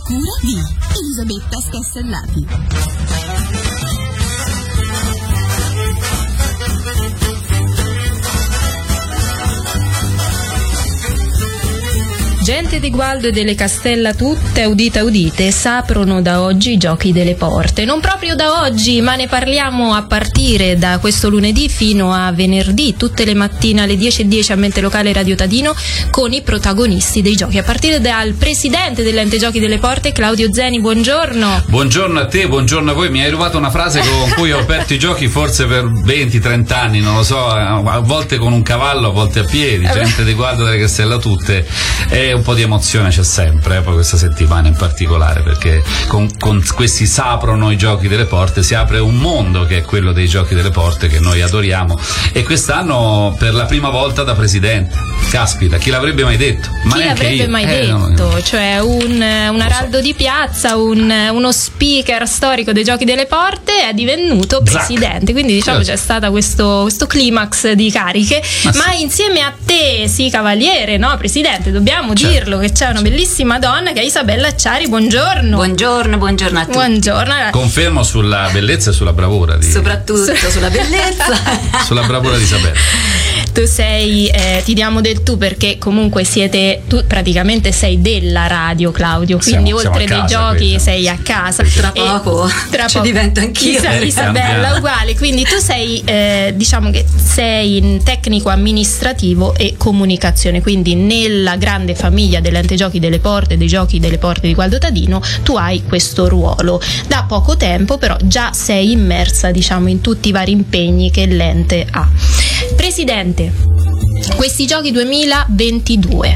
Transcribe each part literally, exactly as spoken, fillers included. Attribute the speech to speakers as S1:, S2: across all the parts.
S1: cura di Elisabetta Scastellati.
S2: Gente di Gualdo e delle Castella tutte, udite udite, s'aprono da oggi i giochi delle porte. Non proprio da oggi, ma ne parliamo a partire da questo lunedì fino a venerdì, tutte le mattine alle dieci e dieci a Mente Locale Radio Tadino, con i protagonisti dei giochi. A partire dal presidente dell'Ente Giochi delle Porte, Claudio Zeni, buongiorno.
S3: Buongiorno a te, buongiorno a voi. Mi hai rubato una frase con cui ho aperto i giochi forse per venti trenta anni, non lo so, a volte con un cavallo, a volte a piedi. Gente di Gualdo e delle Castella tutte. È un po' di emozione c'è sempre, eh, poi questa settimana in particolare, perché con, con questi s'aprono i giochi delle porte, si apre un mondo che è quello dei giochi delle porte che noi adoriamo, e quest'anno per la prima volta da presidente. Caspita, chi l'avrebbe mai detto? Ma
S2: chi l'avrebbe
S3: io.
S2: mai
S3: eh,
S2: detto?
S3: No,
S2: cioè un, un araldo so. di piazza, un, uno speaker storico dei giochi delle porte è divenuto presidente. Zac. Quindi diciamo certo. C'è stato questo, questo climax di cariche, ma, ma sì. Insieme a te, sì cavaliere, no presidente, dobbiamo certo. dirlo che c'è una bellissima donna che è Isabella Acciari. Buongiorno.
S4: Buongiorno, buongiorno a tutti.
S2: Buongiorno.
S3: Confermo sulla bellezza e sulla bravura di...
S4: soprattutto sulla bellezza
S3: sulla bravura di Isabella.
S2: Tu sei, eh, ti diamo del tu perché comunque siete, tu praticamente sei della radio, Claudio, quindi siamo, oltre siamo dei giochi qui, sei a casa.
S4: Tra poco tra ci poco. divento anch'io.
S2: Isa, Isabella uguale, quindi tu sei, eh, diciamo che sei in tecnico amministrativo e comunicazione, quindi nella grande famiglia dell'Ente Giochi delle Porte, dei Giochi delle Porte di Gualdo Tadino, tu hai questo ruolo. Da poco tempo però già sei immersa, diciamo, in tutti i vari impegni che l'ente ha. Presidente, questi giochi duemilaventidue.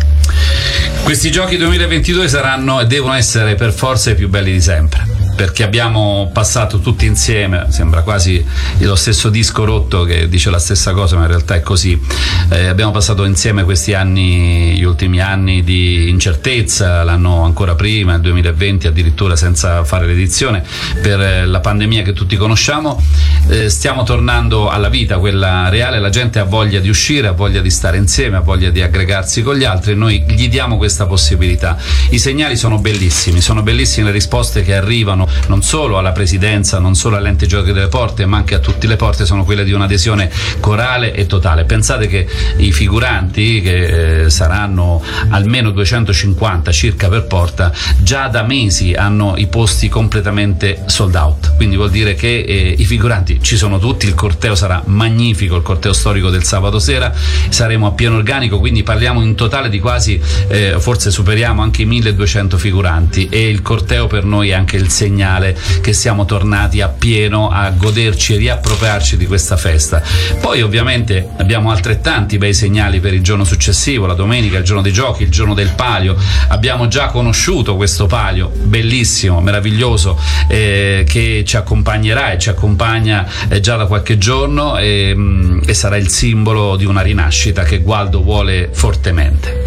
S3: Questi giochi duemilaventidue saranno e devono essere per forza i più belli di sempre, perché abbiamo passato tutti insieme, sembra quasi lo stesso disco rotto che dice la stessa cosa, ma in realtà è così. Eh, abbiamo passato insieme questi anni, gli ultimi anni di incertezza, l'anno ancora prima, il duemilaventi addirittura senza fare l'edizione per la pandemia che tutti conosciamo. Eh, stiamo tornando alla vita, quella reale, la gente ha voglia di uscire, ha voglia di stare insieme, ha voglia di aggregarsi con gli altri, e noi gli diamo questa possibilità. I segnali sono bellissimi, sono bellissime le risposte che arrivano non solo alla presidenza, non solo all'Ente Giochi delle Porte, ma anche a tutte le porte, sono quelle di un'adesione corale e totale. Pensate che i figuranti, che eh, saranno almeno duecentocinquanta circa per porta, già da mesi hanno i posti completamente sold out, quindi vuol dire che eh, i figuranti ci sono tutti, il corteo sarà magnifico, il corteo storico del sabato sera, saremo a pieno organico, quindi parliamo in totale di quasi, eh, forse superiamo anche i milleduecento figuranti, e il corteo per noi è anche il segnale che siamo tornati a pieno a goderci e riappropriarci di questa festa. Poi ovviamente abbiamo altrettanti bei segnali per il giorno successivo, la domenica, il giorno dei giochi, il giorno del palio. Abbiamo già conosciuto questo palio bellissimo, meraviglioso, eh, che ci accompagnerà e ci accompagna eh, già da qualche giorno, e, mh, e sarà il simbolo di una rinascita che Gualdo vuole fortemente.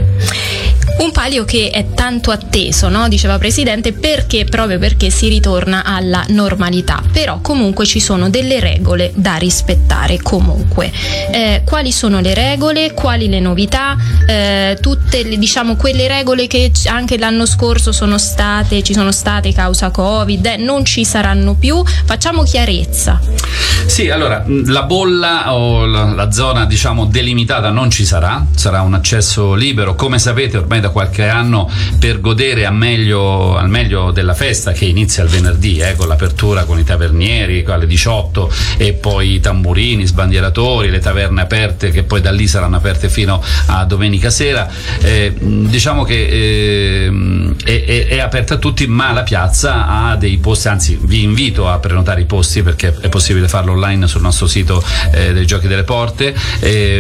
S2: Un palio che è tanto atteso, no? Diceva Presidente, perché proprio perché si ritorna alla normalità, però comunque ci sono delle regole da rispettare comunque. Eh, quali sono le regole? Quali le novità? Eh, tutte le, diciamo quelle regole che anche l'anno scorso sono state, ci sono state causa Covid, eh, non ci saranno più. Facciamo chiarezza.
S3: Sì, allora la bolla o la, la zona diciamo delimitata non ci sarà, sarà un accesso libero, come sapete ormai da qualche anno, per godere a meglio, al meglio della festa che inizia il venerdì, eh, con l'apertura con i tavernieri alle diciotto, e poi i tamburini, sbandieratori, le taverne aperte che poi da lì saranno aperte fino a domenica sera. Eh, diciamo che eh, è, è, è aperta a tutti, ma la piazza ha dei posti, anzi vi invito a prenotare i posti perché è possibile farlo online sul nostro sito eh, dei Giochi delle Porte, e,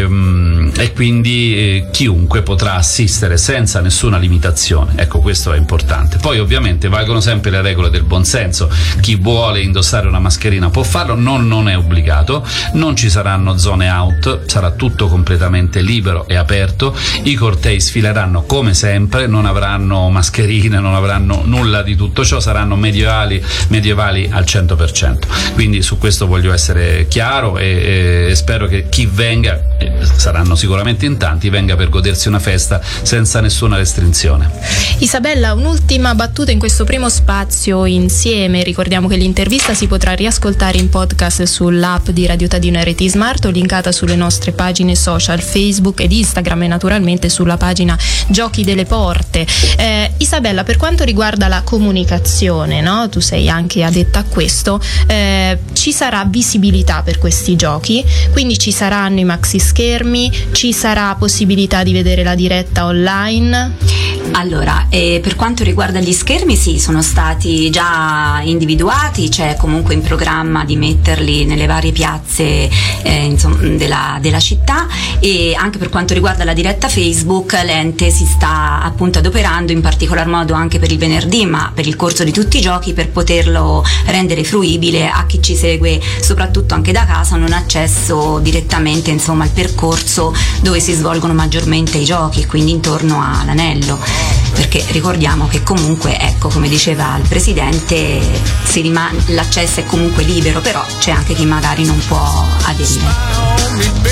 S3: e quindi eh, chiunque potrà assistere senza nessuna limitazione. Ecco, questo è importante. Poi ovviamente valgono sempre le regole del buonsenso, chi vuole indossare una mascherina può farlo, non, non è obbligato, non ci saranno zone out, sarà tutto completamente libero e aperto, i cortei sfileranno come sempre, non avranno mascherine, non avranno nulla di tutto ciò, saranno medievali, medievali al cento per cento, quindi su questo voglio essere essere chiaro e, e spero che chi venga, saranno sicuramente in tanti, venga per godersi una festa senza nessuna restrizione.
S2: Isabella, un'ultima battuta in questo primo spazio insieme. Ricordiamo che l'intervista si potrà riascoltare in podcast sull'app di Radio Tadino R T Smart, o linkata sulle nostre pagine social Facebook ed Instagram, e naturalmente sulla pagina Giochi delle Porte. eh, Isabella, per quanto riguarda la comunicazione, no? Tu sei anche addetta a questo, eh, ci sarà visibilità per questi giochi, quindi ci saranno i maxi schermi, ci sarà possibilità di vedere la diretta online?
S4: Allora, eh, per quanto riguarda gli schermi, sì, sono stati già individuati, c'è comunque in programma di metterli nelle varie piazze eh, insomma, della, della città, e anche per quanto riguarda la diretta Facebook l'ente si sta appunto adoperando in particolar modo anche per il venerdì, ma per il corso di tutti i giochi, per poterlo rendere fruibile a chi ci segue soprattutto anche da casa, non accesso direttamente insomma al percorso dove si svolgono maggiormente i giochi, quindi intorno all'anello, perché ricordiamo che comunque, ecco, come diceva il presidente, si rimane, l'accesso è comunque libero, però c'è anche chi magari non può aderire.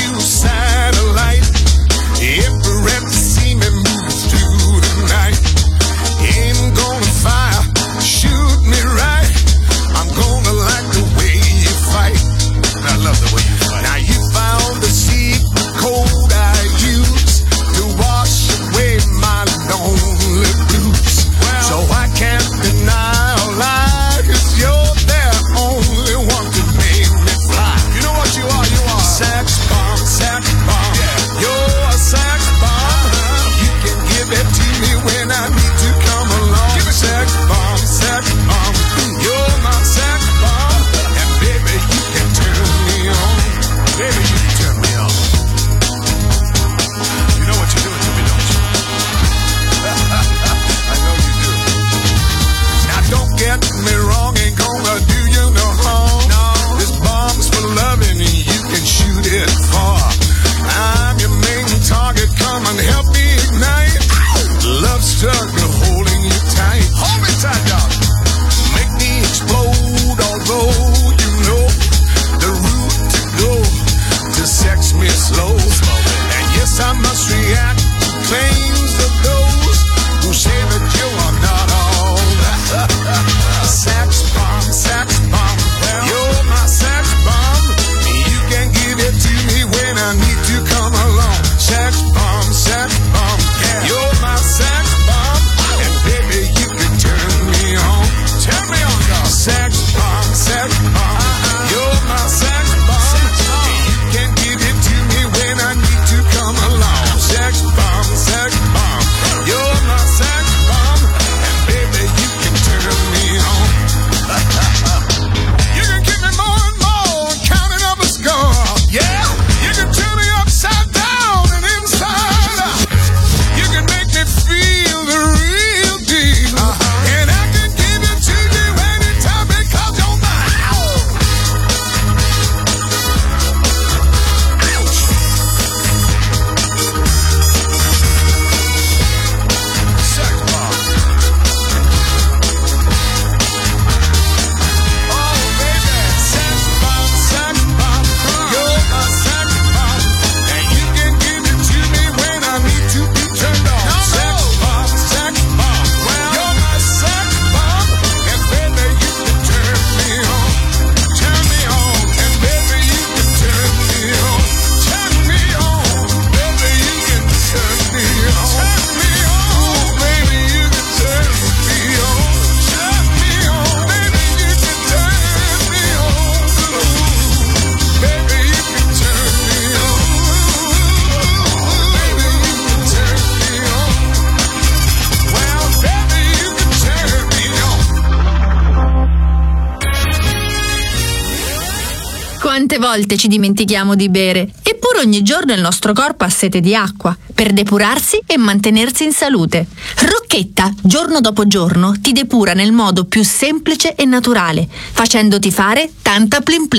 S5: Quante volte ci dimentichiamo di bere, eppure ogni giorno il nostro corpo ha sete di acqua per depurarsi e mantenersi in salute. Rocchetta, giorno dopo giorno, ti depura nel modo più semplice e naturale, facendoti fare tanta plin plin.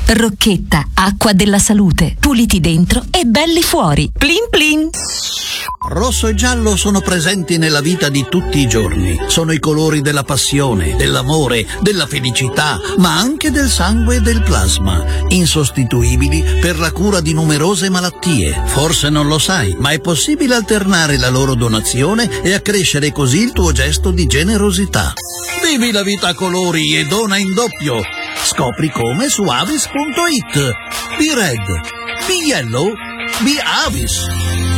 S6: Rocchetta, acqua della salute. Puliti dentro e belli fuori. Plin plin.
S7: Rosso e giallo sono presenti nella vita di tutti i giorni. Sono i colori della passione, dell'amore, della felicità, ma anche del sangue e del plasma, insostituibili per la cura di numerose malattie. Forse non lo sai, ma è possibile alternare la loro donazione e accrescere così il tuo gesto di generosità. Vivi la vita a colori e dona in doppio. Scopri come su avis punto it. Be red, be yellow, be Avis.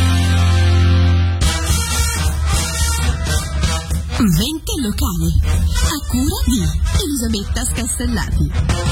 S1: Mente locale, a cura di Elisabetta Scastellati.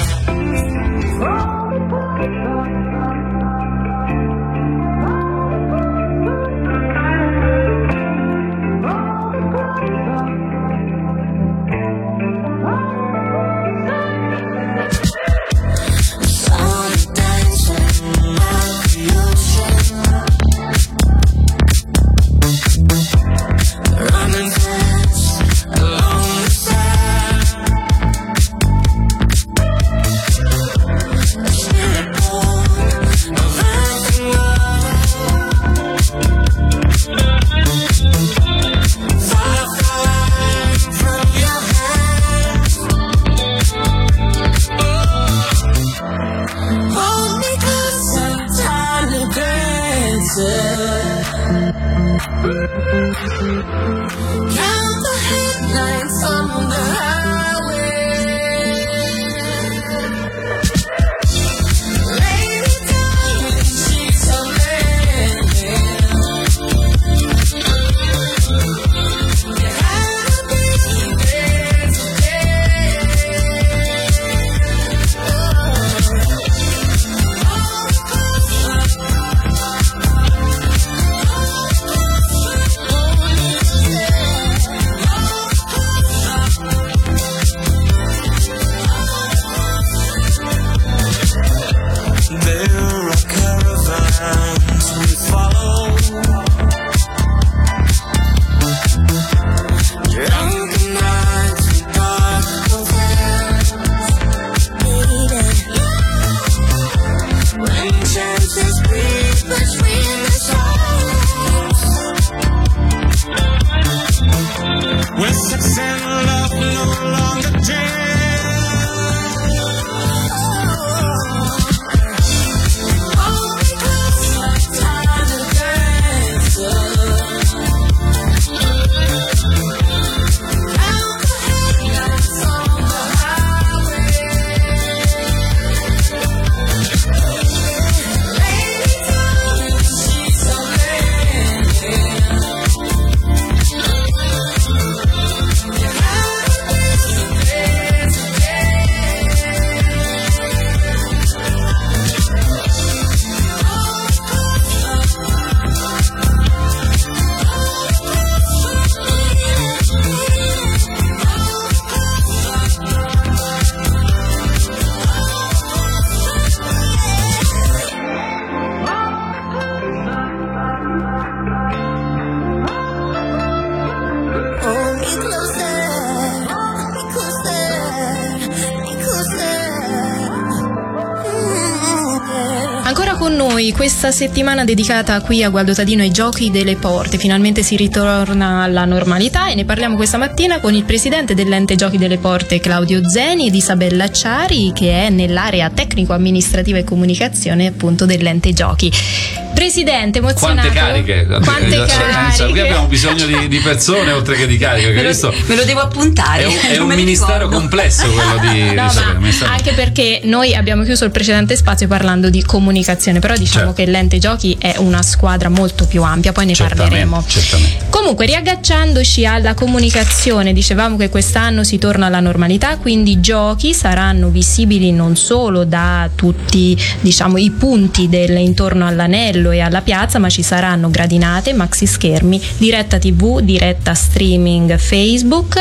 S2: Questa settimana dedicata qui a Gualdo Tadino ai giochi delle porte, finalmente si ritorna alla normalità e ne parliamo questa mattina con il presidente dell'ente Giochi delle Porte Claudio Zeni ed Isabella Ciari, che è nell'area tecnico-amministrativa e comunicazione appunto dell'ente Giochi. Presidente, emozionato.
S3: Quante cariche?
S2: Quante
S3: cioè,
S2: cariche?
S3: Qui abbiamo bisogno di, di persone oltre che di cariche.
S4: Me lo,
S3: questo
S4: me lo devo appuntare.
S3: È un, è un ministero
S4: ricordo.
S3: complesso quello di,
S2: no,
S3: di sapere,
S2: ma anche perché noi abbiamo chiuso il precedente spazio parlando di comunicazione, però diciamo certo. che l'ente Giochi è una squadra molto più ampia, poi ne
S3: certamente,
S2: parleremo.
S3: Certamente.
S2: Comunque, riagganciandoci alla comunicazione, dicevamo che quest'anno si torna alla normalità, quindi i giochi saranno visibili non solo da tutti, diciamo, i punti del, intorno all'anello e alla piazza, ma ci saranno gradinate, maxi schermi, diretta tivù, diretta streaming Facebook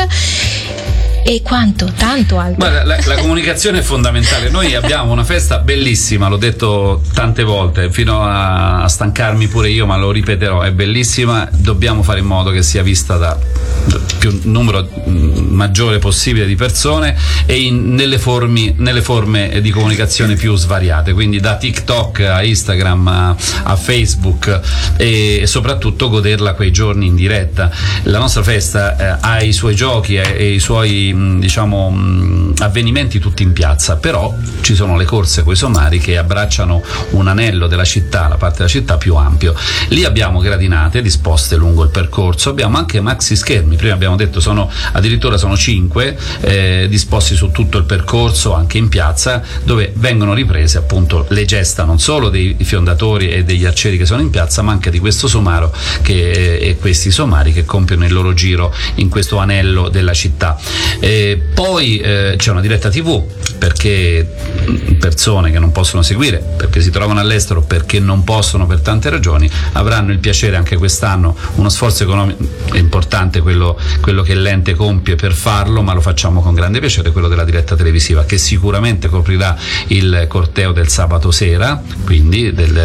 S2: e quanto, tanto altro.
S3: Guarda, la, la comunicazione è fondamentale. Noi abbiamo una festa bellissima, l'ho detto tante volte fino a, a stancarmi pure io, ma lo ripeterò, è bellissima, dobbiamo fare in modo che sia vista da più numero maggiore possibile di persone e in, nelle, formi, nelle forme di comunicazione più svariate, quindi da TikTok a Instagram a, a Facebook, e, e soprattutto goderla quei giorni in diretta. La nostra festa eh, ha i suoi giochi e, e i suoi mh, diciamo mh, avvenimenti tutti in piazza, però ci sono le corse coi somari che abbracciano un anello della città, la parte della città più ampio. Lì abbiamo gradinate disposte lungo il percorso, abbiamo anche maxi schermi, prima abbiamo detto sono addirittura sono cinque eh, disposti su tutto il percorso anche in piazza, dove vengono riprese appunto le gesta non solo dei fiondatori e degli arcieri che sono in piazza, ma anche di questo somaro che, e questi somari che compiono il loro giro in questo anello della città. E poi eh, c'è una diretta tivù, perché persone che non possono seguire perché si trovano all'estero, perché non possono per tante ragioni, avranno il piacere anche quest'anno, uno sforzo economico importante quello, quello che l'ente compie per farlo, ma lo facciamo con grande piacere, quello della diretta televisiva, che sicuramente coprirà il corteo del sabato sera, quindi del,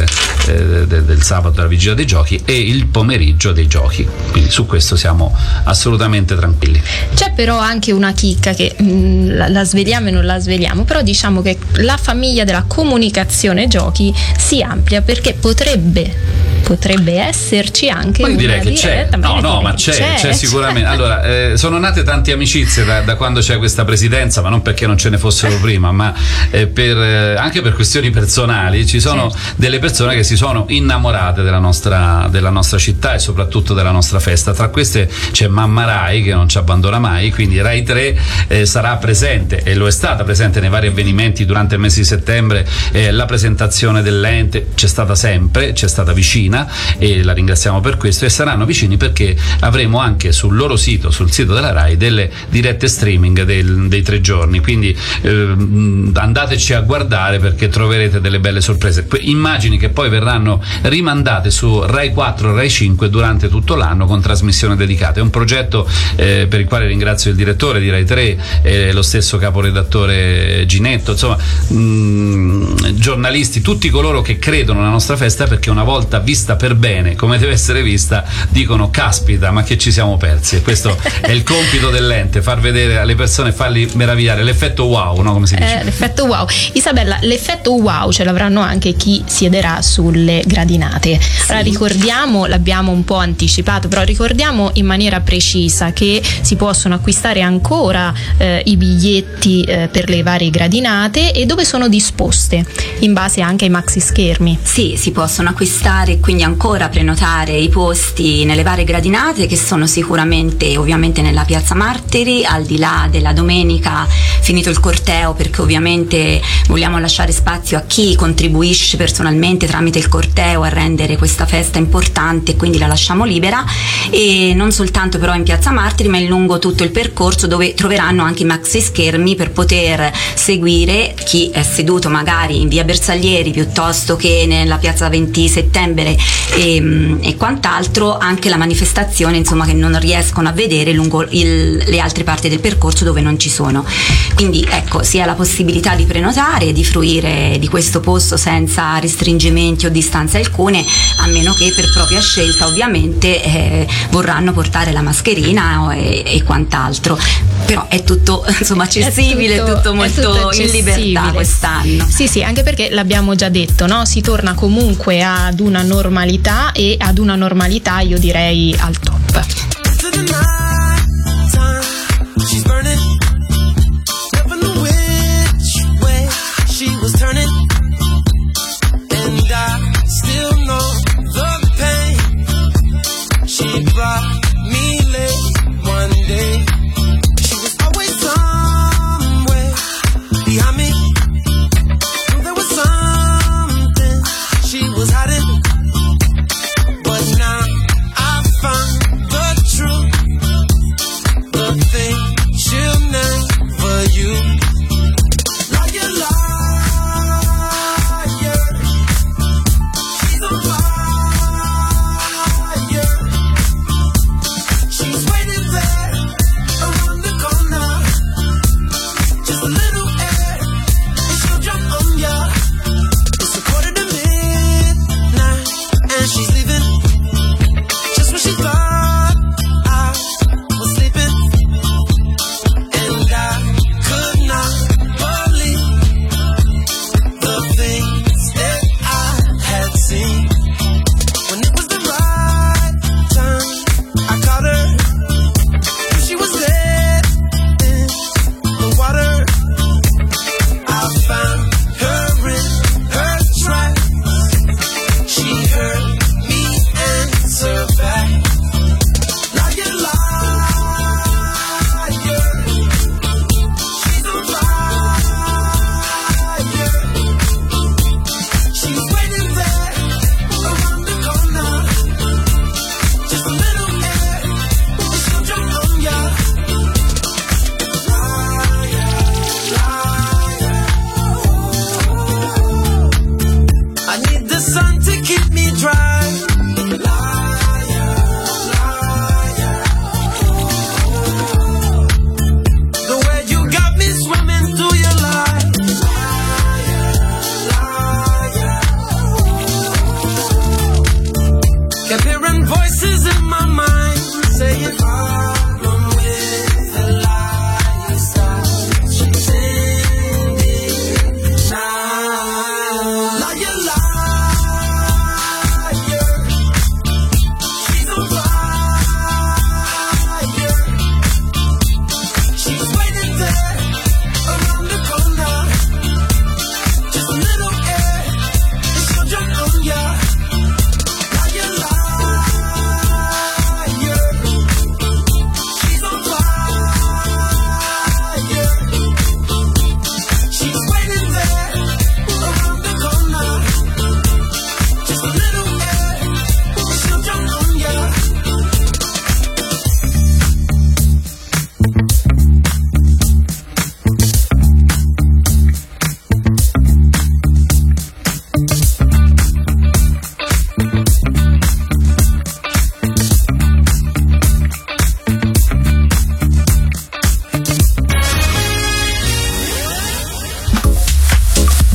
S3: eh, del, del sabato della vigilia dei giochi, e il pomeriggio dei giochi, quindi su questo siamo assolutamente tranquilli.
S2: C'è però anche una chicca che mh, la, la sveliamo e non la sveliamo, però diciamo che la famiglia della comunicazione giochi si amplia, perché potrebbe potrebbe esserci anche
S3: Poi
S2: una
S3: direi che
S2: diretta,
S3: c'è, no no
S2: direi,
S3: ma c'è, c'è,
S2: c'è
S3: sicuramente. Allora eh, sono nate tante amicizie da, da quando c'è questa presidenza, ma non perché non ce ne fossero prima, ma eh, per, eh, anche per questioni personali. Ci sono certo. delle persone che si sono innamorate della nostra, della nostra città e soprattutto della nostra festa. Tra queste c'è Mamma Rai, che non ci abbandona mai, quindi Rai tre eh, sarà presente, e lo è stata presente nei vari avvenimenti durante il mese di settembre. Eh, la presentazione dell'ente c'è stata sempre, c'è stata vicina, e la ringraziamo per questo, e saranno vicini perché avremo anche sul loro sito, sul sito della Rai, delle dirette streaming del, dei tre giorni, quindi eh, andateci a guardare perché troverete delle belle sorprese, immagini che poi verranno rimandate su Rai quattro e Rai cinque durante tutto l'anno con trasmissione dedicata. È un progetto eh, per il quale ringrazio il direttore di Rai tre, eh, lo stesso caporedattore Ginetto, insomma mh, giornalisti, tutti coloro che credono nella nostra festa, perché una volta vista per bene come deve essere vista dicono caspita ma che ci siamo persi, e questo è il compito dell'ente, far vedere alle persone, farli meravigliare, l'effetto wow, no? Come si dice?
S2: Eh, l'effetto wow. Isabella, l'effetto wow ce l'avranno anche chi siederà sulle gradinate. Sì. Allora ricordiamo, l'abbiamo un po' anticipato, però ricordiamo in maniera precisa che si possono acquistare ancora eh, i biglietti eh, per le varie gradinate, e dove sono disposte in base anche ai maxi schermi.
S4: Sì, si possono acquistare, quindi ancora prenotare i posti nelle varie gradinate, che sono sicuramente ovviamente nella Piazza Martiri, al di là della domenica finito il corteo, perché ovviamente vogliamo lasciare spazio a chi contribuisce personalmente tramite il corteo a rendere questa festa importante, quindi la lasciamo libera, e non soltanto però in Piazza Martiri ma in lungo tutto il percorso, dove troveranno anche i maxi schermi per poter seguire chi è seduto magari in via Bersaglieri piuttosto che nella Piazza venti settembre e, e quant'altro, anche la manifestazione insomma che non riescono a vedere lungo il, le altre parti del percorso dove non ci sono. Quindi ecco, si ha la possibilità di prenotare e di fruire di questo posto senza restringimenti o distanze alcune, a meno che per propria scelta ovviamente eh, vorranno portare la mascherina e, e quant'altro, però è tutto insomma accessibile, è tutto, tutto molto è tutto in libertà quest'anno.
S2: Sì sì, anche perché l'abbiamo già detto, no? Si torna comunque ad una normalità, e ad una normalità io direi al top.
S8: She'll never you like your love.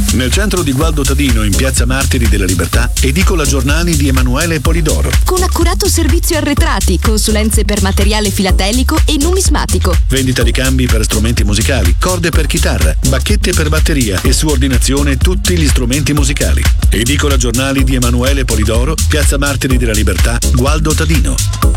S8: Nel centro di Gualdo Tadino, in piazza Martiri della Libertà, edicola giornali di Emanuele Polidoro.
S9: Con accurato servizio arretrati, consulenze per materiale filatelico e numismatico.
S8: Vendita di cambi per strumenti musicali, corde per chitarra, bacchette per batteria e su ordinazione tutti gli strumenti musicali. Edicola giornali di Emanuele Polidoro, piazza Martiri della Libertà, Gualdo Tadino.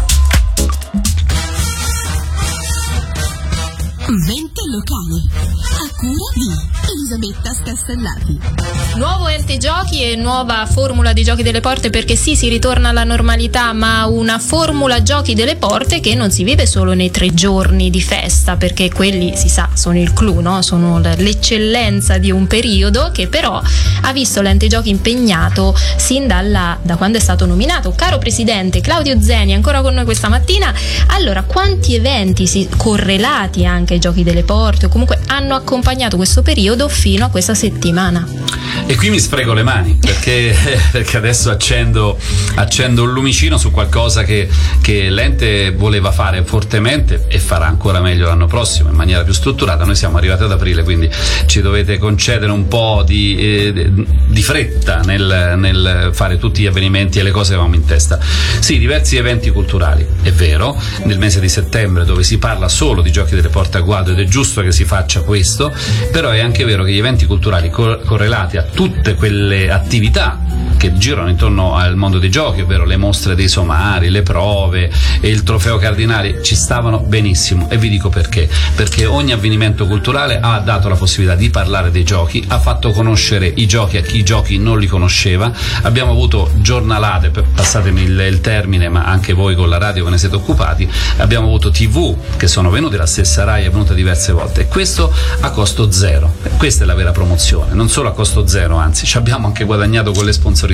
S1: Mente locale, a cura di Elisabetta Scastellati.
S2: Nuovo ente giochi e nuova formula di giochi delle porte, perché sì, si ritorna alla normalità, ma una formula giochi delle porte che non si vive solo nei tre giorni di festa, perché quelli, si sa, sono il clou, no? Sono l'eccellenza di un periodo che però ha visto l'ente giochi impegnato sin dalla, da quando è stato nominato. Caro presidente Claudio Zeni, ancora con noi questa mattina. Allora, quanti eventi si, correlati anche ai giochi delle porte o comunque hanno accompagnato questo periodo fino a questa settimana?
S3: E qui mi sfrego le mani perché, perché adesso accendo, accendo un lumicino su qualcosa che, che l'ente voleva fare fortemente e farà ancora meglio l'anno prossimo in maniera più strutturata. Noi siamo arrivati ad aprile, quindi ci dovete concedere un po' di, eh, di fretta nel, nel fare tutti gli avvenimenti e le cose che avevamo in testa. Sì, diversi eventi culturali, è vero, nel mese di settembre, dove si parla solo di giochi delle porte a Gualdo, ed è giusto che si faccia questo, però è anche vero che gli eventi culturali cor- correlati a tutte quelle attività che girano intorno al mondo dei giochi, ovvero le mostre dei somari, le prove e il trofeo Cardinali, ci stavano benissimo. E vi dico perché: perché ogni avvenimento culturale ha dato la possibilità di parlare dei giochi, ha fatto conoscere i giochi a chi i giochi non li conosceva. Abbiamo avuto giornalate, passatemi il, il termine, ma anche voi con la radio ve ne siete occupati, abbiamo avuto tivù che sono venute, la stessa Rai è venuta diverse volte, e questo a costo zero. Questa è la vera promozione, non solo a costo zero, anzi ci abbiamo anche guadagnato con le sponsorizzazioni,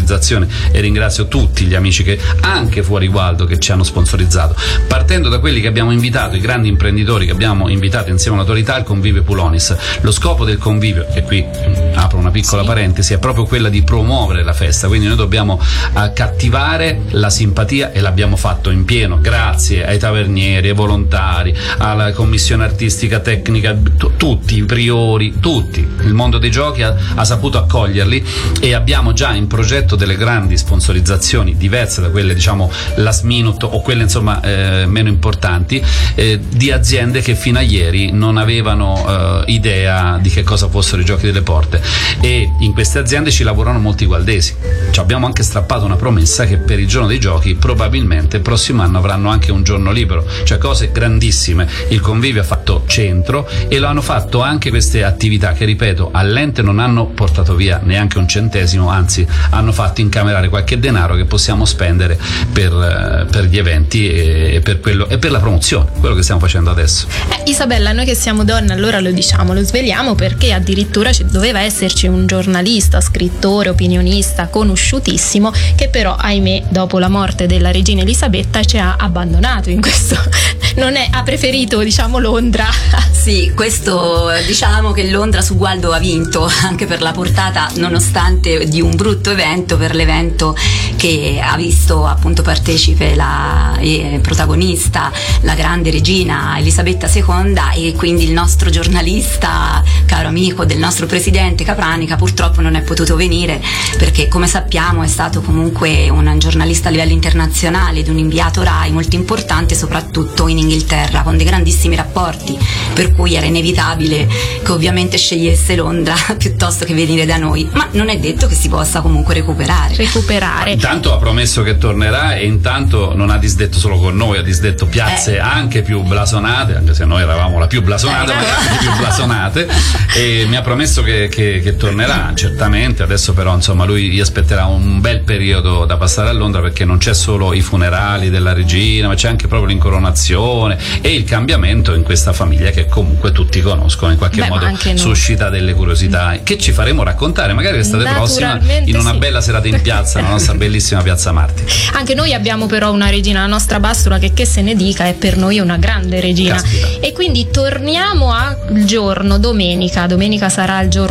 S3: e ringrazio tutti gli amici che anche fuori Gualdo che ci hanno sponsorizzato, partendo da quelli che abbiamo invitato, i grandi imprenditori che abbiamo invitato insieme all'autorità al convivio Pulonis. Lo scopo del convivio, e qui apro una piccola sì. parentesi, è proprio quella di promuovere la festa, quindi noi dobbiamo accattivare la simpatia, e l'abbiamo fatto in pieno grazie ai tavernieri, ai volontari, alla commissione artistica tecnica, t- tutti i priori, tutti, il mondo dei giochi ha, ha saputo accoglierli, e abbiamo già in progetto delle grandi sponsorizzazioni diverse da quelle, diciamo, last minute o quelle insomma eh, meno importanti, eh, di aziende che fino a ieri non avevano eh, idea di che cosa fossero i giochi delle porte, e in queste aziende ci lavorano molti gualdesi. Ci abbiamo anche strappato una promessa che per il giorno dei giochi probabilmente il prossimo anno avranno anche un giorno libero, cioè cose grandissime. Il convivio ha fatto centro, e lo hanno fatto anche queste attività che, ripeto, all'ente non hanno portato via neanche un centesimo, anzi hanno fatto incamerare qualche denaro che possiamo spendere per, per gli eventi e per, quello, e per la promozione, quello che stiamo facendo adesso.
S2: Eh, Isabella, noi che siamo donne allora lo diciamo, lo sveliamo, perché addirittura ci doveva esserci un giornalista, scrittore, opinionista conosciutissimo, che però ahimè dopo la morte della regina Elisabetta ci ha abbandonato in questo. Non è, ha preferito, diciamo, Londra.
S4: Sì, questo, diciamo che Londra su Gualdo ha vinto anche per la portata, nonostante di un brutto evento, per l'evento che ha visto appunto partecipe la eh, protagonista, la grande regina Elisabetta seconda, e quindi il nostro giornalista, caro amico del nostro presidente Capranica, purtroppo non è potuto venire, perché come sappiamo è stato comunque un giornalista a livello internazionale ed un inviato Rai molto importante, soprattutto in Inghilterra, con dei grandissimi rapporti, per cui era inevitabile che ovviamente scegliesse Londra piuttosto che venire da noi, ma non è detto che si possa comunque recuperare.
S2: Recuperare.
S3: Intanto ha promesso che tornerà, e intanto non ha disdetto solo con noi, ha disdetto piazze eh. anche più blasonate, anche se noi eravamo la più blasonata, eh, ma anche più blasonate, e mi ha promesso che, che, che tornerà certamente. Adesso però insomma lui gli aspetterà un bel periodo da passare a Londra, perché non c'è solo i funerali della regina, ma c'è anche proprio l'incoronazione e il cambiamento in questa famiglia che comunque tutti conoscono, in qualche Beh, modo suscita delle curiosità che ci faremo raccontare magari l'estate prossima in una sì. bella serata in piazza, la nostra bellissima piazza Martiri.
S2: Anche noi abbiamo però una regina, la nostra Bastola, che che se ne dica è per noi una grande regina. Caspita. E quindi torniamo al giorno domenica. Domenica sarà il giorno clou,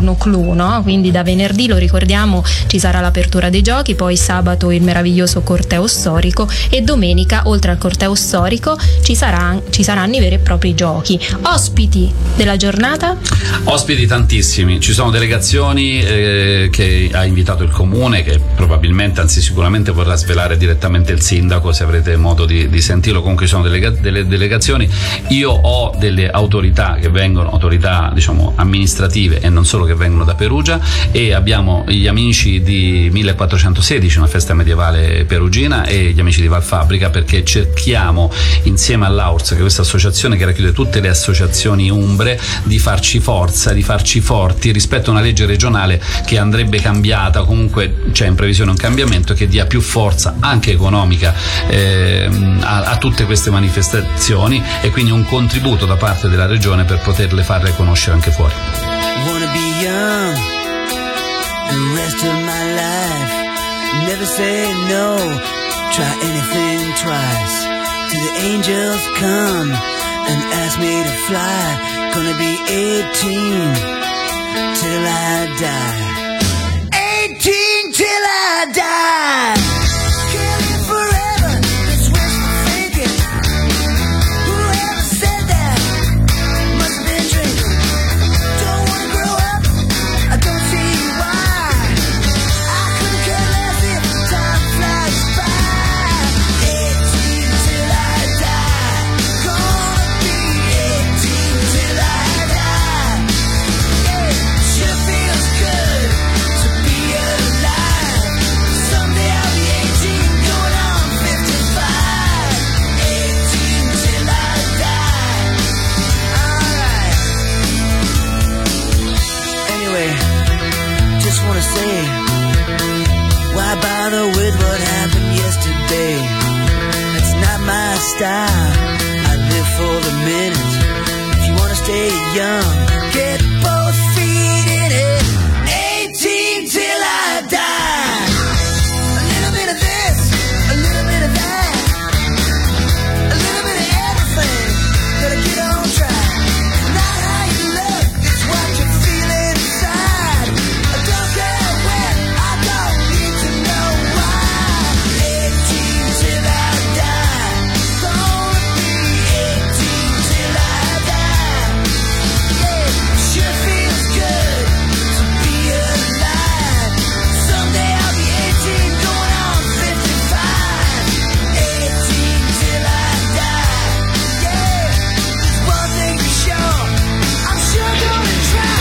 S2: più, no? Quindi da venerdì, lo ricordiamo, ci sarà l'apertura dei giochi, poi sabato il meraviglioso corteo storico e domenica, oltre al corteo storico, ci, sarà, ci saranno i veri e propri giochi. Ospiti della giornata?
S3: Ospiti tantissimi, ci sono delegazioni eh, che ha invitato il comune, che probabilmente, anzi sicuramente vorrà svelare direttamente il sindaco, se avrete modo di, di sentirlo. Comunque ci sono delega- delle delegazioni. Io ho delle autorità che vengono, autorità diciamo amministrative e non solo, che vengono da Perugia, e abbiamo gli amici di millequattrocentosedici, una festa medievale perugina, e gli amici di Valfabbrica, perché cerchiamo insieme all'A U R S, che è questa associazione che racchiude tutte le associazioni umbre, di farci forza, di farci forti rispetto a una legge regionale che andrebbe cambiata. Comunque c'è in previsione un cambiamento che dia più forza anche economica eh, a, a tutte queste manifestazioni, e quindi un contributo da parte della regione per poterle far conoscere anche fuori.
S10: Wanna be young the rest of my life, never say no, try anything twice, till the angels come and ask me to fly, gonna be eighteen till I die, eighteen till I die. Can't live forever, that's wishful thinking. Whoever said that must have been drinking. Don't wanna grow up, I don't see why. I couldn't care less if time flies by. Eighteen till I die, gonna be eighteen till I die. Yeah, sure feels good to be alive. Someday I'll be eighteen, going on fifty-five. Eighteen till I die. Alright. Anyway, just wanna say, why bother with what happened yesterday? That's not my style, I live for the minute. If you wanna stay young, get both feet in it. Eighteen till I die. A little bit of this, a little bit of that, a little bit of everything. Gotta get on track. Not how you look, it's what you feel inside. I don't care when, I don't need to know why. Eighteen till I die, gonna be eighteen till I die. Yeah, sure feels good to be alive. Someday I'll be eighteen, going on fifty-five. Eighteen till I die. Yeah, there's one thing for sure, I'm sure gonna try.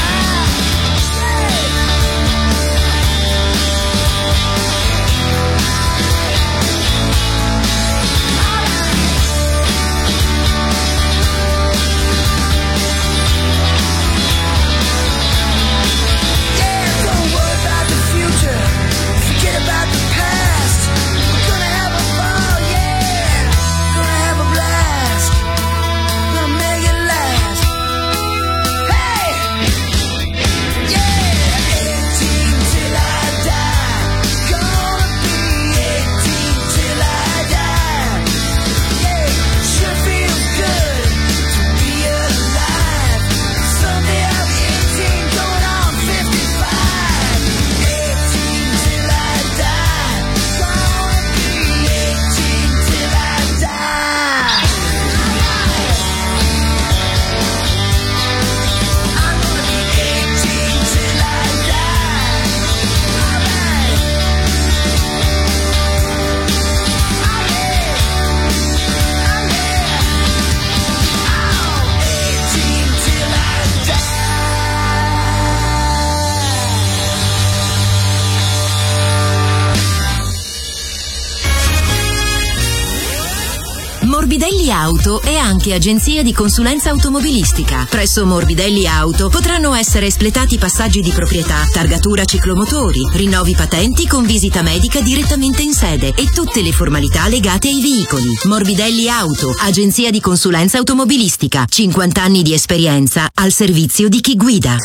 S10: Yeah, don't worry about the future, forget about the past. We're gonna have a ball, yeah, gonna have a blast, gonna make it last. Hey, yeah, eighteen till I die, gonna be eighteen till I die. Yeah, sure feels good to be alive. Someday I'll be eighteen, going on fifty-five. Eighteen till I die, gonna be eighteen till I die. I'm gonna be eighteen till I die. Alright. Oh yeah. Oh yeah. Oh, eighteen till I die.
S6: Morbidelli Auto è anche agenzia di consulenza automobilistica. Presso Morbidelli Auto potranno essere espletati passaggi di proprietà, targatura ciclomotori, rinnovi patenti con visita medica direttamente in sede e tutte le formalità legate ai veicoli. Morbidelli Auto, agenzia di consulenza automobilistica. cinquanta anni di esperienza al servizio di chi guida.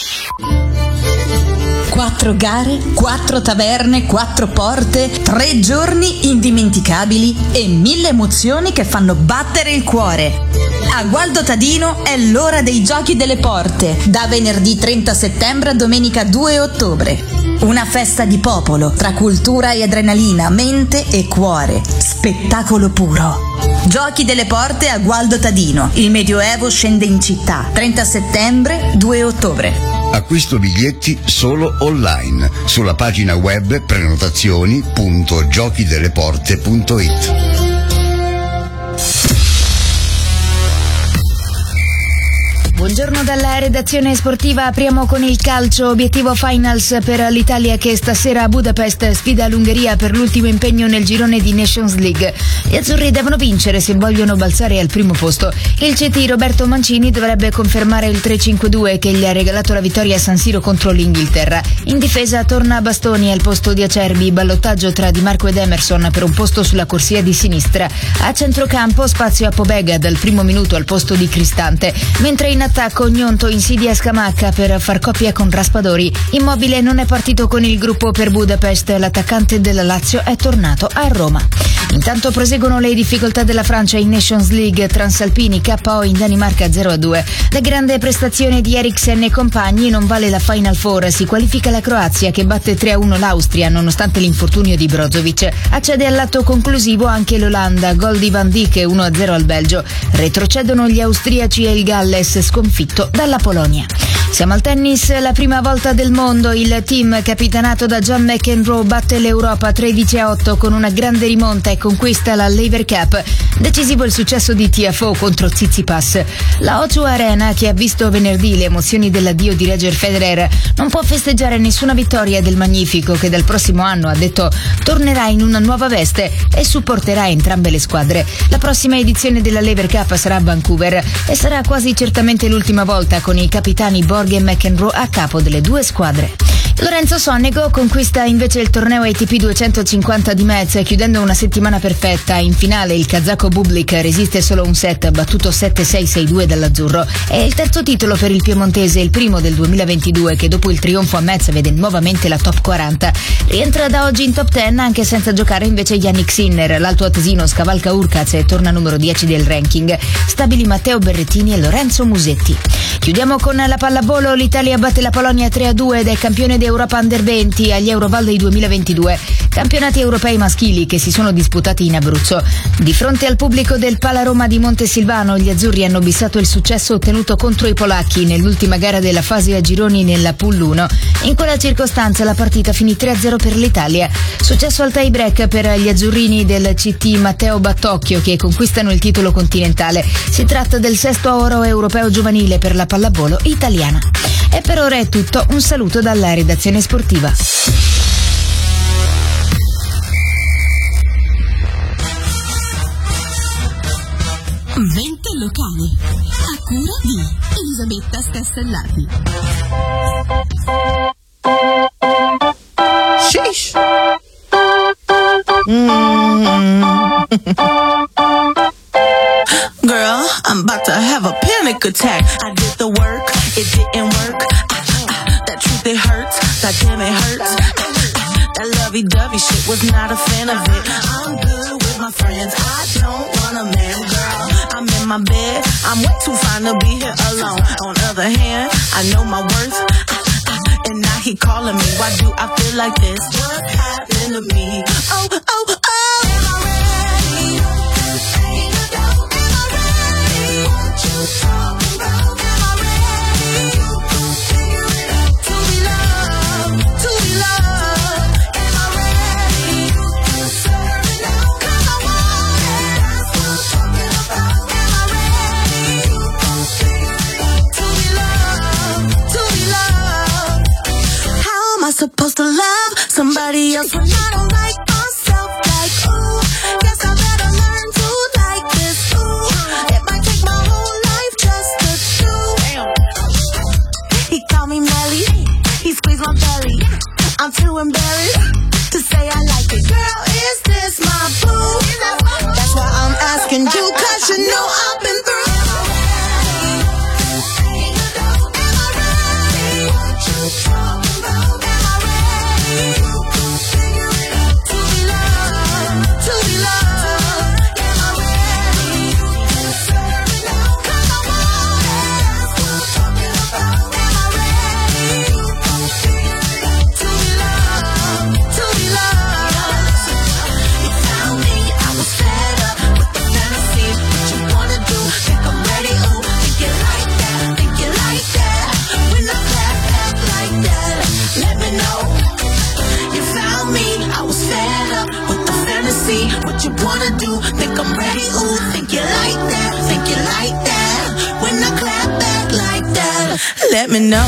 S11: Quattro gare, quattro taverne, quattro porte, tre giorni indimenticabili e mille emozioni che fanno battere il cuore. A Gualdo Tadino è l'ora dei Giochi delle Porte, da venerdì trenta settembre a domenica due ottobre. Una festa di popolo, tra cultura e adrenalina, mente e cuore. Spettacolo puro. Giochi delle Porte a Gualdo Tadino. Il Medioevo scende in città. trenta settembre, due ottobre.
S12: Acquisto biglietti solo online sulla pagina web prenotazioni punto giochideleporte punto it.
S13: Buongiorno dalla redazione sportiva, apriamo con il calcio. Obiettivo finals per l'Italia che stasera a Budapest sfida l'Ungheria per l'ultimo impegno nel girone di Nations League. Gli azzurri devono vincere se vogliono balzare al primo posto. Il C T Roberto Mancini dovrebbe confermare il tre cinque due che gli ha regalato la vittoria a San Siro contro l'Inghilterra. In difesa torna Bastoni al posto di Acerbi, ballottaggio tra Di Marco ed Emerson per un posto sulla corsia di sinistra. A centrocampo spazio a Pobega dal primo minuto al posto di Cristante, mentre in attacco Gnonto insidia Scamacca per far coppia con Raspadori. Immobile non è partito con il gruppo per Budapest, l'attaccante della Lazio è tornato a Roma. Intanto proseguono le difficoltà della Francia in Nations League, Transalpini K O in Danimarca zero a due. La grande prestazione di Eriksen e compagni non vale la Final Four, si qualifica la Croazia che batte tre a uno l'Austria nonostante l'infortunio di Brozovic. Accede all'atto conclusivo anche l'Olanda, gol di Van Dijk uno a zero al Belgio. Retrocedono gli austriaci e il Galles sconfitto dalla Polonia. Siamo al tennis, la prima volta del mondo, il team capitanato da John McEnroe batte l'Europa tredici a otto con una grande rimonta e conquista la Laver Cup. Decisivo il successo di Tiafoe contro Tsitsipas. La O due Arena, che ha visto venerdì le emozioni dell'addio di Roger Federer, non può festeggiare nessuna vittoria del Magnifico che dal prossimo anno, ha detto, tornerà in una nuova veste e supporterà entrambe le squadre. La prossima edizione della Laver Cup sarà a Vancouver e sarà quasi certamente l'ultima volta con i capitani Borg e McEnroe a capo delle due squadre. Lorenzo Sonego conquista invece il torneo A T P duecentocinquanta di Metz, chiudendo una settimana perfetta. In finale il kazako Bublik resiste solo un set, battuto sette sei sei due dall'azzurro. È il terzo titolo per il piemontese, il primo del duemilaventidue, che dopo il trionfo a Metz vede nuovamente la top quaranta. Rientra da oggi in top dieci anche senza giocare invece Yannick Sinner. L'alto atesino scavalca Urkaz e torna numero dieci del ranking. Stabili Matteo Berrettini e Lorenzo Musetti. Chiudiamo con la pallavolo. L'Italia batte la Polonia tre a due ed è campione d'Europa Under venti agli Eurovolley duemilaventidue, campionati europei maschili che si sono disputati in Abruzzo. Di fronte al pubblico del Palaroma di Montesilvano, gli azzurri hanno bissato il successo ottenuto contro i polacchi nell'ultima gara della fase a gironi nella Pool uno. In quella circostanza la partita finì tre a zero per l'Italia. Successo al tie break per gli azzurrini del C T Matteo Battocchio, che conquistano il titolo continentale. Si tratta del sesto oro europeo giovanile per la pallavolo italiana. E per ora è tutto, un saluto dalla redazione sportiva.
S1: Vente locali, a cura di Elisabetta Scastellati.
S14: Sheesh. Mm. Girl, I'm about to have a panic attack. I did the work, it didn't work. Ah, ah, that truth, it hurts. That damn, it hurts. That lovey-dovey shit, was not a fan of it. I'm good with my friends, I don't want a man, girl. I'm in my bed, I'm way too fine to be here alone. On the other hand, I know my worth. Ah, ah, and now he calling me, why do I feel like this? What happened to me? Oh, oh, oh. Am I ready? Supposed to love somebody else when I don't like myself. Like, ooh, guess I better learn to like this. Ooh, it might take my whole life just to do. He called me Melly, he squeezed my belly. I'm too embarrassed to say I like it. Girl, is this my boo? That's why I'm asking you, cause you know I've been through. Come what you wanna do. Think I'm ready, ooh, think you like that, think you like that. When I clap back like that, let me know.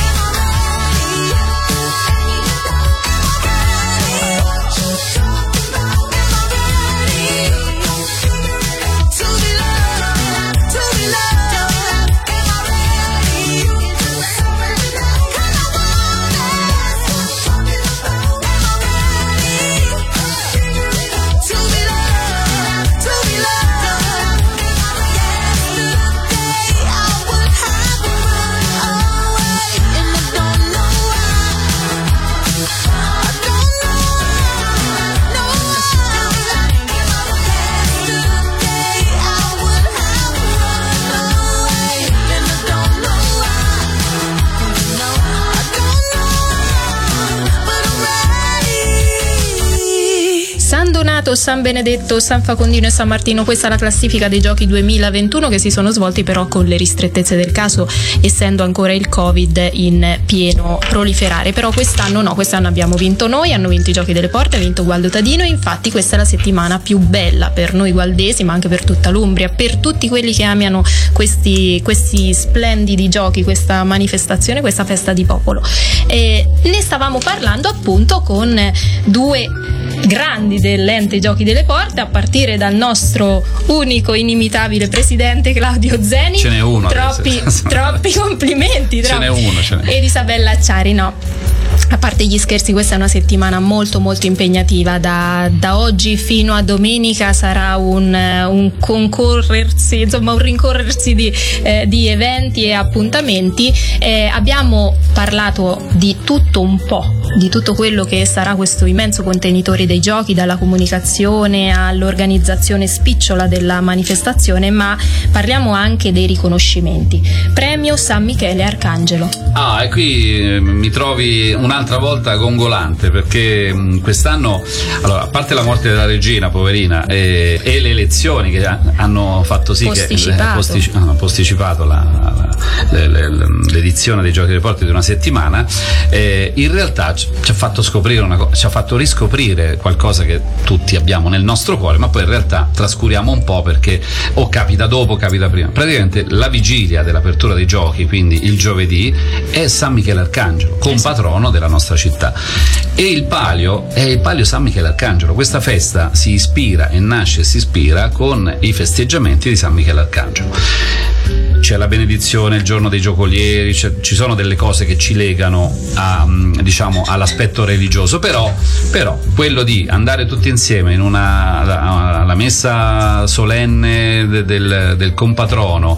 S2: San Benedetto, San Facondino e San Martino, questa è la classifica dei giochi duemilaventuno che si sono svolti però con le ristrettezze del caso, essendo ancora il Covid in pieno proliferare. Però quest'anno no, quest'anno abbiamo vinto noi, hanno vinto i Giochi delle Porte, ha vinto Gualdo Tadino, e infatti questa è la settimana più bella per noi gualdesi, ma anche per tutta l'Umbria, per tutti quelli che amano questi, questi splendidi giochi, questa manifestazione, questa festa di popolo. E ne stavamo parlando appunto con due grandi dell'ente Giochi delle Porte, a partire dal nostro unico inimitabile presidente Claudio Zeni.
S3: Ce n'è uno
S2: troppi, troppi complimenti, troppi.
S3: Ce n'è uno, ce n'è.
S2: Ed Isabella Acciari. No, a parte gli scherzi, questa è una settimana molto molto impegnativa. Da, da oggi fino a domenica sarà un, un concorrersi, insomma un rincorrersi di, eh, di eventi e appuntamenti. Eh, abbiamo parlato di tutto un po', di tutto quello che sarà questo immenso contenitore dei giochi, dalla comunicazione all'organizzazione spicciola della manifestazione, ma parliamo anche dei riconoscimenti. Premio San Michele Arcangelo.
S3: Ah, e qui mi trovi un'altra volta gongolante, perché quest'anno, allora, a parte la morte della regina, poverina, e, e le elezioni che hanno fatto sì
S2: posticipato.
S3: che eh, postic- hanno posticipato la, la, la, l'edizione dei Giochi delle Porte di una settimana, eh, in realtà ci ha fatto scoprire una cosa, ci ha fatto riscoprire qualcosa che tutti abbiamo nel nostro cuore, ma poi in realtà trascuriamo un po' perché o capita dopo o capita prima. Praticamente la vigilia dell'apertura dei giochi, quindi il giovedì, è San Michele Arcangelo, compatrono della nostra città, e il palio è il palio San Michele Arcangelo. Questa festa si ispira e nasce e si ispira con i festeggiamenti di San Michele Arcangelo. C'è la benedizione il giorno dei giocolieri, ci sono delle cose che ci legano a, diciamo, all'aspetto religioso, però, però quello di andare tutti insieme in una alla messa solenne de, del, del compatrono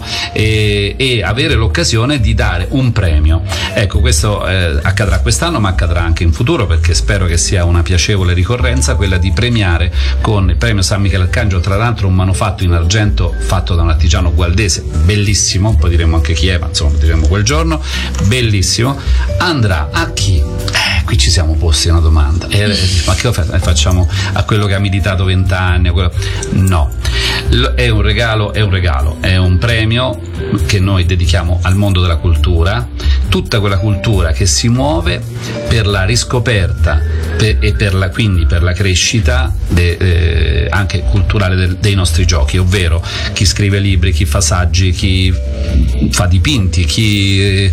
S3: e, e avere l'occasione di dare un premio, ecco, questo eh, accadrà quest'anno, ma accadrà anche in futuro, perché spero che sia una piacevole ricorrenza quella di premiare con il premio San Michele Arcangelo, tra l'altro un manufatto in argento fatto da un artigiano gualdese bellissimo, poi diremo anche chi è, ma insomma diremo quel giorno, bellissimo. Andrà a chi? Eh, qui ci siamo posti una domanda, eh, ma che facciamo a quello che ha militato vent'anni? Quello... No, è un regalo, è un regalo, è un premio che noi dedichiamo al mondo della cultura, tutta quella cultura che si muove per la riscoperta per, e per la, quindi per la crescita de, eh, anche culturale de, dei nostri giochi, ovvero chi scrive libri, chi fa saggi, chi fa dipinti, chi eh,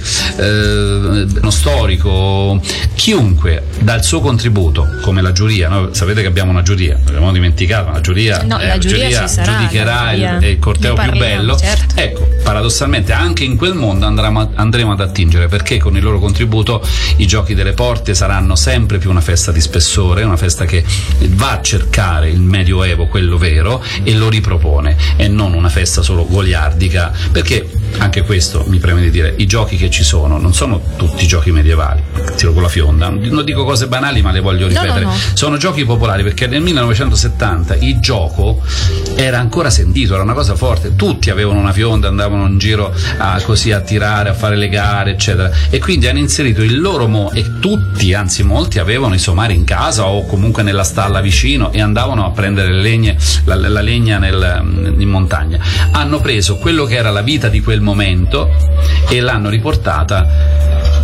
S3: uno storico, chiunque dà il suo contributo, come la giuria. Noi sapete che abbiamo una giuria, l'abbiamo dimenticato, la giuria,
S2: no,
S3: eh,
S2: la giuria,
S3: giuria
S2: ci sarà,
S3: giudicherà
S2: giuria.
S3: Il, il corteo più bello,
S2: certo.
S3: Ecco, paradossalmente anche in quel mondo andremo, andremo ad attingere, perché con il loro contributo i Giochi delle Porte saranno sempre più una festa di spessore, una festa che va a cercare il medioevo, quello vero, e lo ripropone, e non una festa solo goliardica, perché anche questo mi preme di dire, i giochi che ci sono non sono tutti giochi medievali, tiro con la fionda, non dico cose banali ma le voglio ripetere,
S2: no, no, no.
S3: Sono giochi popolari, perché nel millenovecentosettanta il gioco era ancora sentito, era una cosa forte, tutti avevano una fionda, andavano in giro a, così a tirare, a fare le gare eccetera, e quindi hanno inserito il loro mo e tutti, anzi molti, avevano i somari in casa o comunque nella stalla vicino e andavano a prendere le legne, la, la legna nel, in montagna. Hanno preso quello che era la vita di quel momento e l'hanno riportata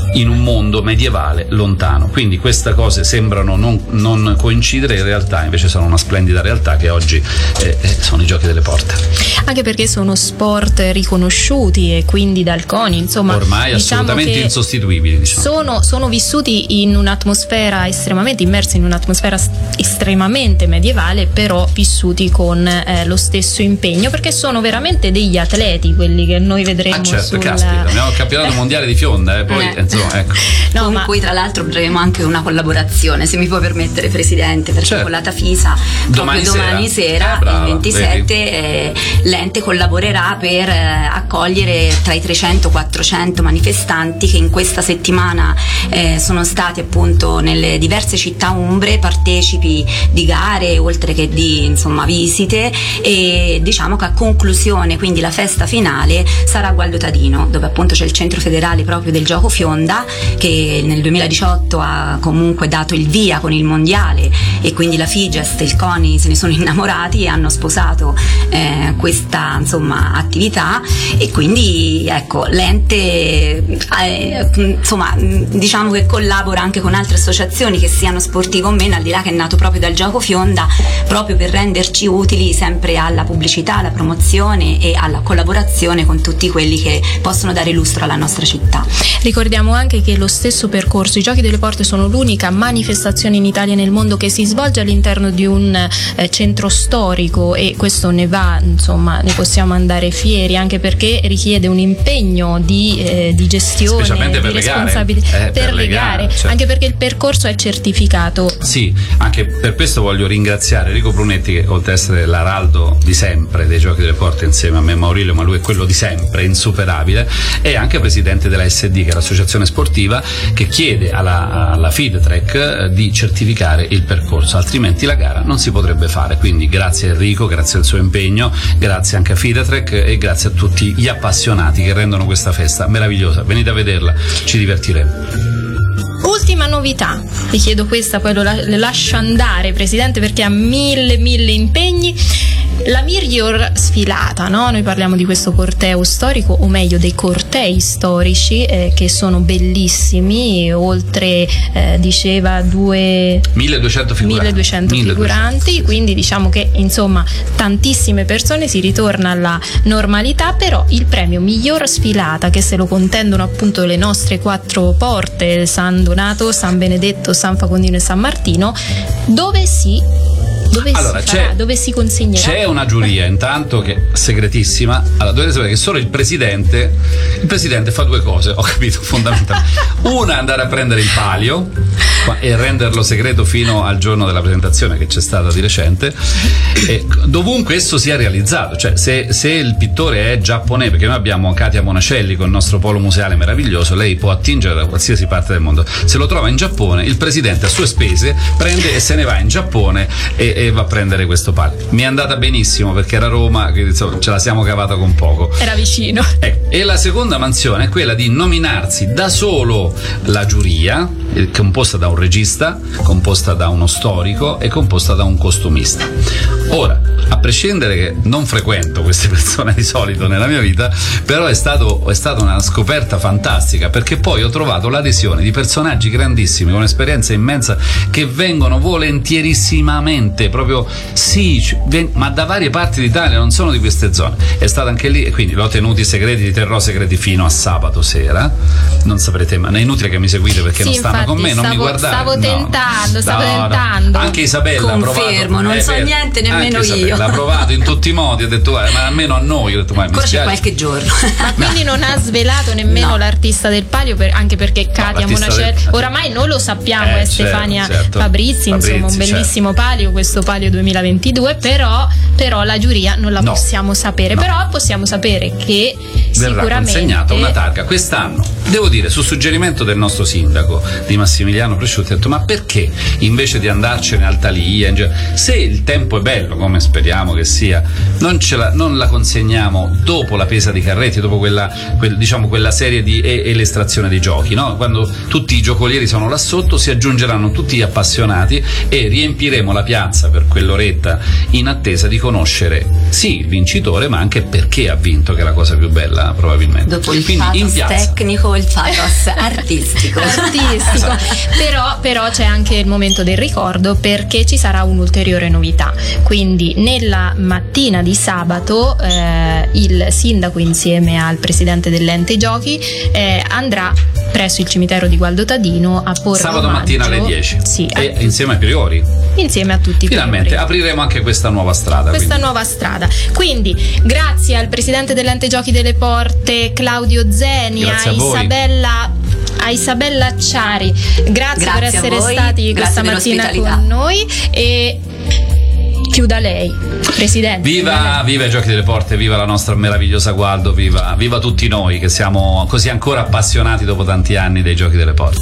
S3: in un mondo medievale lontano. Quindi queste cose sembrano non, non coincidere, in realtà invece sono una splendida realtà che oggi eh, sono i giochi delle porte.
S2: Anche perché sono sport riconosciuti e quindi dal CONI, insomma,
S3: ormai
S2: diciamo
S3: assolutamente insostituibili, diciamo.
S2: sono, sono vissuti in un'atmosfera estremamente immersi in un'atmosfera estremamente medievale, però vissuti con eh, lo stesso impegno, perché sono veramente degli atleti quelli che noi vedremo.
S3: Ah certo,
S2: sul...
S3: caspita, abbiamo il campionato mondiale di fionda, eh, poi
S4: Eh.
S3: insomma, ecco.
S4: No, con ma... cui tra l'altro avremo anche una collaborazione, se mi può permettere, Presidente, perché certo. con la Tafisa
S3: domani
S4: proprio domani
S3: sera,
S4: sera,
S3: eh, brava,
S4: il ventisette eh, l'ente collaborerà per eh, accogliere tra i trecento quattrocento manifestanti che in questa settimana eh, sono stati appunto nelle diverse città umbre partecipi di gare oltre che di insomma visite, e diciamo che a conclusione, quindi la festa finale, sarà a Gualdo Tadino, dove appunto c'è il centro federale proprio del gioco fionda, che nel duemiladiciotto ha comunque dato il via con il mondiale, e quindi la Figest e il CONI se ne sono innamorati e hanno sposato eh, questa insomma attività, e quindi ecco l'ente eh, insomma diciamo che collabora anche con altre associazioni, che siano sportive o meno, al di là che è nato proprio dal gioco fionda, proprio per renderci utili sempre alla pubblicità, alla promozione e alla collaborazione con tutti quelli che possono dare lustro alla nostra città.
S2: Ricordiamo anche che lo stesso percorso, i Giochi delle Porte sono l'unica manifestazione in Italia e nel mondo che si svolge all'interno di un eh, centro storico, e questo ne va, insomma, ne possiamo andare fieri, anche perché richiede un impegno di, eh, di gestione,
S3: specialmente per
S2: di
S3: le
S2: responsabilità
S3: gare, eh,
S2: per,
S3: per
S2: le
S3: le
S2: gare,
S3: gare, certo.
S2: Anche perché il percorso è certificato.
S3: Sì, anche per questo voglio ringraziare Enrico Brunetti, che oltre ad essere l'araldo di sempre dei Giochi delle Porte insieme a me e Maurilio, ma lui è quello di sempre, insuperabile, è anche presidente della S D, che è l'associazione sportiva che chiede alla, alla Feedtrack di certificare il percorso, altrimenti la gara non si potrebbe fare. Quindi grazie a Enrico, grazie al suo impegno, grazie anche a Feedtrack e grazie a tutti gli appassionati che rendono questa festa meravigliosa. Venite a vederla, ci divertiremo.
S2: Ultima novità, vi chiedo questa, poi lo la- le lascio andare, Presidente, perché ha mille mille impegni. La miglior sfilata, no? Noi parliamo di questo corteo storico, o meglio dei cortei storici eh, che sono bellissimi, oltre eh, diceva due
S3: milleduecento figuranti,
S2: milleduecento figuranti, quindi diciamo che insomma tantissime persone, si ritorna alla normalità. Però il premio miglior sfilata, che se lo contendono appunto le nostre quattro porte, San Donato, San Benedetto, San Facondino e San Martino, dove si Dove, allora, si farà, dove si consegnerà?
S3: C'è una giuria intanto che è segretissima. Allora dovete sapere che solo il presidente il presidente fa due cose, ho capito, fondamentalmente. Una è andare a prendere il palio e renderlo segreto fino al giorno della presentazione, che c'è stata di recente, e dovunque esso sia realizzato, cioè se, se il pittore è giapponese, perché noi abbiamo Katia Monacelli con il nostro polo museale meraviglioso, lei può attingere da qualsiasi parte del mondo. Se lo trova in Giappone, il presidente a sue spese prende e se ne va in Giappone e, e va a prendere questo palio. Mi è andata benissimo perché era Roma, quindi insomma, ce la siamo cavata con poco,
S2: era vicino.
S3: Ecco. E la seconda mansione è quella di nominarsi da solo la giuria, composta da un regista, composta da uno storico e composta da un costumista. Ora, a prescindere che non frequento queste persone di solito nella mia vita, però è stato è stata una scoperta fantastica, perché poi ho trovato l'adesione di personaggi grandissimi con esperienza immensa che vengono volentierissimamente, proprio sì, ma da varie parti d'Italia, non sono di queste zone. È stato anche lì, e quindi l'ho tenuti segreti, li terrò segreti fino a sabato sera. Non saprete, ma è inutile che mi seguite perché
S2: sì,
S3: non stanno con me, non
S2: stavo,
S3: mi guardate.
S2: Stavo
S3: no,
S2: tentando, stavo
S3: no,
S2: tentando.
S3: No. Anche Isabella ha provato.
S4: Confermo, non
S3: eh,
S4: so
S3: per,
S4: niente nemmeno io.
S3: L'ha provato in tutti i modi, ho detto ma almeno a noi, ho detto ma
S4: ancora
S3: mi
S4: c'è qualche giorno.
S2: Ma quindi non ha svelato nemmeno
S4: no.
S2: l'artista del palio, per, anche perché Katia
S3: no,
S2: Monacelli
S3: del...
S2: oramai noi lo sappiamo,
S3: eh,
S2: è Stefania
S3: certo, certo.
S2: Fabrizi,
S3: Fabrizi,
S2: insomma un bellissimo certo. palio, questo palio duemilaventidue, però, però la giuria non la no. possiamo sapere, no. però possiamo sapere che
S3: verrà
S2: sicuramente
S3: consegnata una targa quest'anno. Devo dire, su suggerimento del nostro sindaco di Massimiliano Presciutti, ho detto ma perché invece di andarcene a Altalia, se il tempo è bello come speriamo che sia, non, ce la, non la consegniamo dopo la pesa di carretti, dopo quella, quel, diciamo, quella serie di e, e l'estrazione dei giochi, no? Quando tutti i giocolieri sono là sotto si aggiungeranno tutti gli appassionati e riempiremo la piazza per quell'oretta in attesa di conoscere sì il vincitore, ma anche perché ha vinto, che è la cosa più bella probabilmente.
S4: Dopo il
S3: Quindi in piazza
S4: tecnico il pathos artistico.
S2: artistico. però, però c'è anche il momento del ricordo, perché ci sarà un'ulteriore novità. Quindi nella mattina di sabato eh, il sindaco insieme al presidente dell'ente giochi eh, andrà presso il cimitero di Gualdo Tadino a porre
S3: sabato
S2: omaggio,
S3: mattina alle dieci,
S2: sì,
S3: e a, insieme ai priori,
S2: insieme a tutti i
S3: finalmente
S2: priori.
S3: apriremo anche questa nuova strada,
S2: questa
S3: quindi.
S2: nuova strada. Quindi grazie al presidente dell'ente giochi delle Porte Claudio Zeni,
S3: Grazie
S2: a,
S3: a voi.
S2: Isabella a Isabella Acciari, grazie,
S4: Grazie
S2: per
S4: a
S2: essere
S4: voi,
S2: stati
S4: grazie
S2: questa mattina
S4: dell'ospitalità.
S2: con noi. E chiuda lei, presidente.
S3: Viva, viva i Giochi delle Porte, viva la nostra meravigliosa Gualdo, viva, viva tutti noi che siamo così ancora appassionati dopo tanti anni dei Giochi delle Porte.